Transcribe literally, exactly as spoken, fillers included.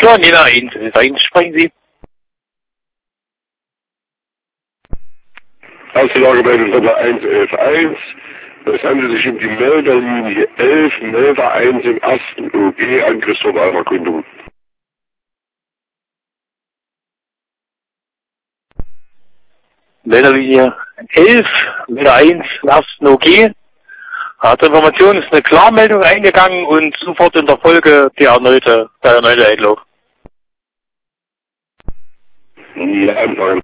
klar, Nina eins, eins, sprechen Sie. Erste Lagemeldung Nummer eins elf eins. Es handelt sich um die Melderlinie elf, Melder eins im ersten O G an Christoph Alverkundung. Melderlinie elf, Melder eins, im ersten O G. Hat Information, ist eine Klarmeldung eingegangen und sofort in der Folge der erneute, der erneute Einlog. Ja, Empfang.